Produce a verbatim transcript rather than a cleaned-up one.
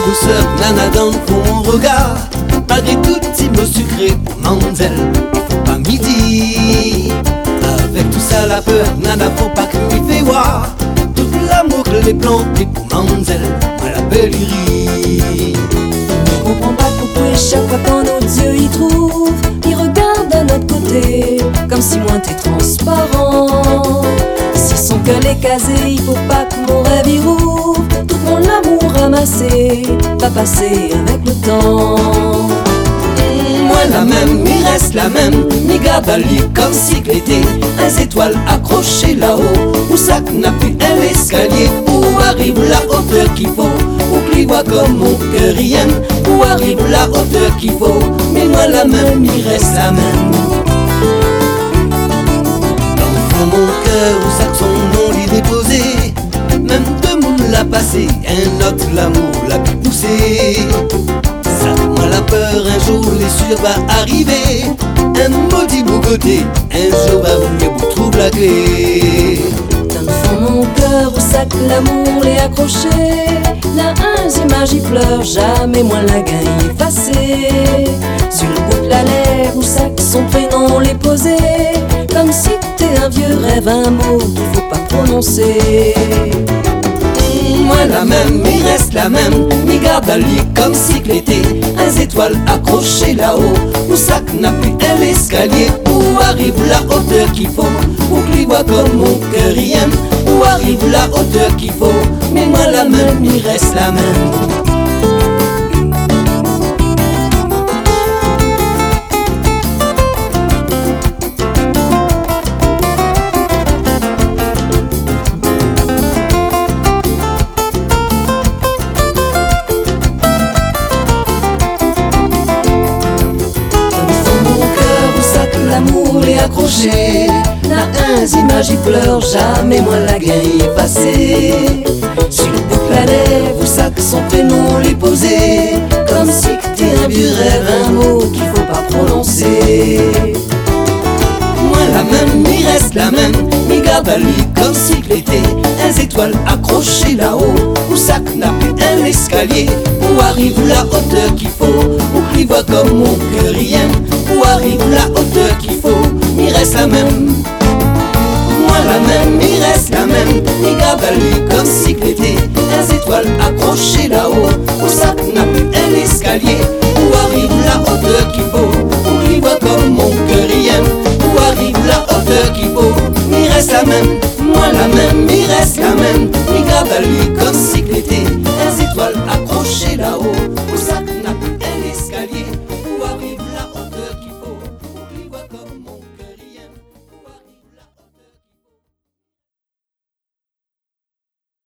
douceur, nana dans mon regard. Malgré tout petit mot sucré pour Manzel, pas midi. Avec tout ça la peur, nana faut pas que m'y fait voir. Tout l'amour que les plantés pour Manzel, à la belle iris. Je comprends pas pourquoi chaque fois quand nos yeux y trouvent, ils regardent de notre côté, comme si moins t'es transparent. Si son cœur est casé, il faut pas que mon rêve y rouvre. Tout mon amour ramassé va passer avec le temps. Moi la même, il reste la même, m'y garde à lui comme si l'été. Un étoile accroché là-haut, où ça n'a plus un escalier. Où arrive la hauteur qu'il faut, où qu'il voit comme mon cœur rien. Où arrive la hauteur qu'il faut, mais moi la même, il reste la même. Dans mon cœur, où ça que son nom l'y déposé. Même deux monde l'a passé, un autre l'amour l'a pu pousser. Ça, moi la peur, un jour les sûr va arriver. Un maudit beau côté, un jour va venir vous trouver la clé. Dans le fond mon cœur où ça que l'amour l'est accroché, là un image y pleure, jamais moins la gagne effacée. Sur le bout de la lèvre où ça que son prénom l'est posé, comme si t'es un vieux rêve, un mot qu'il faut pas prononcer. Moi la même, il reste la même, m'y garde à lui comme si l'été. Un étoile accroché là-haut, où ça n'a plus un escalier. Où arrive la hauteur qu'il faut, où qu'il voit comme mon cœur rien. Où arrive la hauteur qu'il faut, mais moi la même, il reste la même. L'amour l'est accroché, là un image y pleure, jamais moins la gagne effacée. Sur le bout de la lèvre, où ça que son prénom l'est posé, comme si t'es un vieux rêve, un mot qu'il faut pas prononcer. Moi la même, il reste la même, m'y garde à lui comme si l'été. Un étoile accroché là-haut, où ça n'a plus un escalier. Où arrive la hauteur qu'il faut, où qu'il voit comme mon cœur rien. Où arrive la hauteur qu'il faut, il reste la même. Moi la même, il reste la même, m'y garde à lui comme si l'été. Un étoile accroché là-haut, où ça n'a plus un escalier. Où arrive la hauteur qu'il faut, où qu'il voit comme mon cœur rien. Où arrive la hauteur qu'il faut, il reste la même. Moi la même, il reste la même, m'y garde à lui comme si l'été. Un étoile accroché là-haut, où ça n'a plus